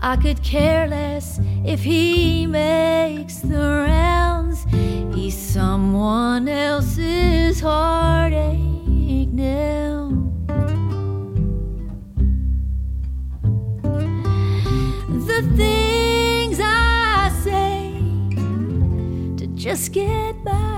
I could care less if he makes the rounds. He's someone else's heartache now. The things I say to just get by